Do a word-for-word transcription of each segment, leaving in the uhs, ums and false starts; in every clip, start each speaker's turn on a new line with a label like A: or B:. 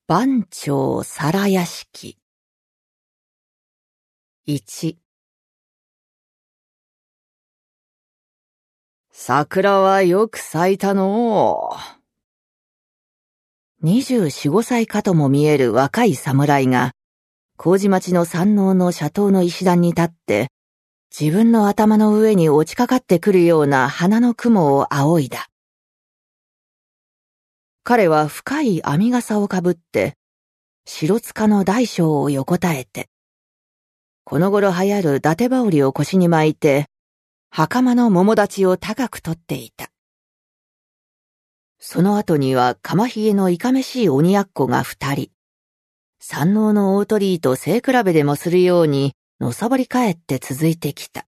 A: 番町皿屋敷。いち。桜はよく咲いたのう。二十四五歳かとも見える若い侍が、麹町の山王の斜塔の石段に立って、自分の頭の上に落ちかかってくるような花の雲を仰いだ。彼は深い編み笠をかぶって、白塚の大小を横たえて、この頃流行る伊達羽織を腰に巻いて、袴の桃立ちを高く取っていた。その後には鎌ひげのいかめしい鬼奴が二人、山王の大鳥居と背比べでもするようにのさばり返って続いてきた。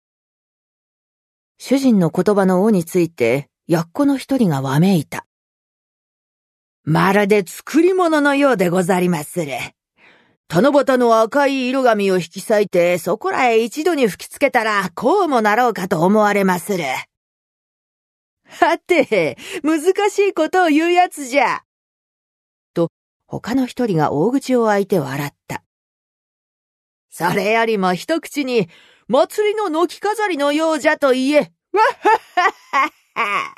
A: 主人の言葉の尾について、奴の一人がわめいた。
B: まるで作り物のようでござりまする。七夕の赤い色紙を引き裂いて、そこらへ一度に吹きつけたら、こうもなろうかと思われまする。はて、難しいことを言うやつじゃ。
A: と、他の一人が大口を開いて笑った。
B: それよりも一口に、祭りの軒飾りのようじゃと言え。わっはっはっはっは。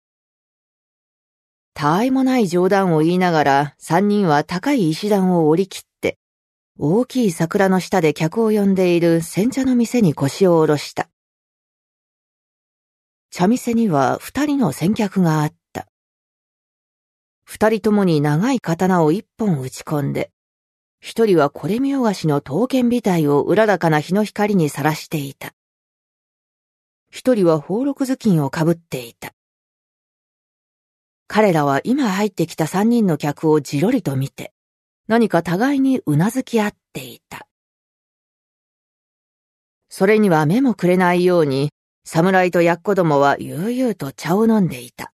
A: たわいもない冗談を言いながら、三人は高い石段を降り切って、大きい桜の下で客を呼んでいる煎茶の店に腰を下ろした。茶店には二人の先客があった。二人ともに長い刀を一本打ち込んで、一人はこれ見よがしの刀剣美体をうららかな日の光にさらしていた。一人は宝禄頭巾をかぶっていた。彼らは今入ってきた三人の客をじろりと見て、何か互いにうなずき合っていた。それには目もくれないように、侍と奴どもは悠々と茶を飲んでいた。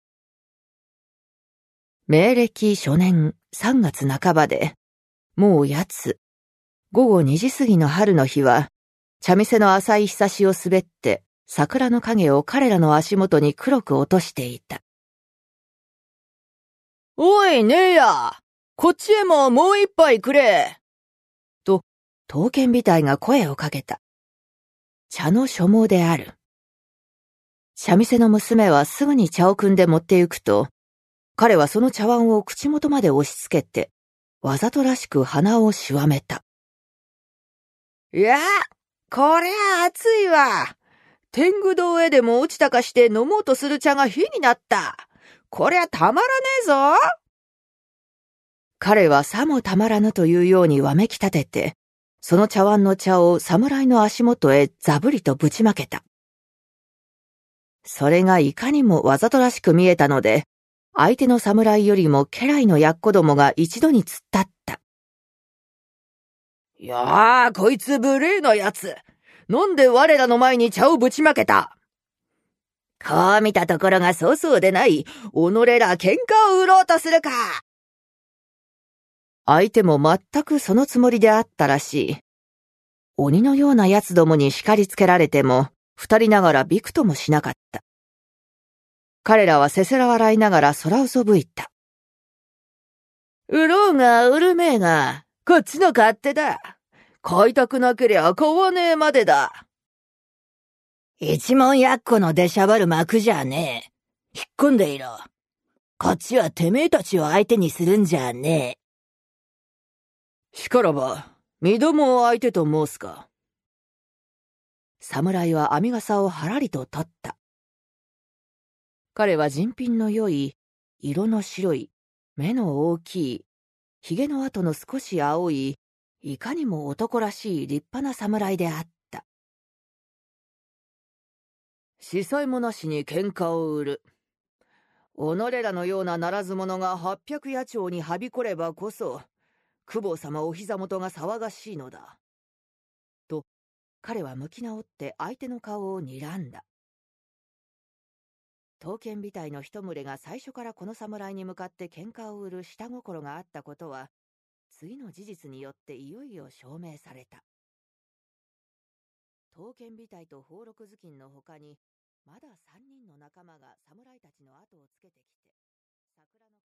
A: 明暦初年三月半ばで、もうやつ、午後二時過ぎの春の日は、茶店の浅いひさしを滑って、桜の影を彼らの足元に黒く落としていた。
B: おい、ねえや、こっちへももう一杯くれ。
A: と、刀剣美体が声をかけた。茶の所望である。茶店の娘はすぐに茶を汲んで持って行くと、彼はその茶碗を口元まで押し付けて、わざとらしく鼻をしわめた。
B: いや、こりゃ熱いわ。天狗堂へでも落ちたかして飲もうとする茶が火になった。こりゃたまらねえぞ。
A: 彼はさもたまらぬというようにわめき立てて、その茶碗の茶を侍の足元へざぶりとぶちまけた。それがいかにもわざとらしく見えたので、相手の侍よりも家来の奴どもが一度に突っ立った。
B: いやあ、こいつ無礼なやつ。飲んで我らの前に茶をぶちまけた。こう見たところがそうそうでない。己ら喧嘩を売ろうとするか。
A: 相手も全くそのつもりであったらしい。鬼のような奴どもに叱りつけられても、二人ながらびくともしなかった。彼らはせせら笑いながら空をそぶいた。
B: 売ろうが売るめえが、こっちの勝手だ。買いたくなけりゃ買わねえまでだ。一文やっこの出しゃばる幕じゃねえ。引っ込んでいろ。こっちはてめえたちを相手にするんじゃねえ。しからば、身どもを相手と申すか。
A: 侍は編み笠をはらりと取った。彼は人品の良い、色の白い、目の大きい、髭の跡の少し青い、いかにも男らしい立派な侍であった。
B: 司祭もなしに喧嘩を売る。己らのようなならず者が八百野鳥にはびこればこそ、公方様お膝元が騒がしいのだ。
A: と、彼は向き直って相手の顔を睨んだ。刀剣美体の一群れが最初からこの侍に向かって喧嘩を売る下心があったことは、次の事実によっていよいよ証明された。刀剣美体と宝禄頭巾の他に、まだ三人の仲間が侍たちの後をつけてきて、桜の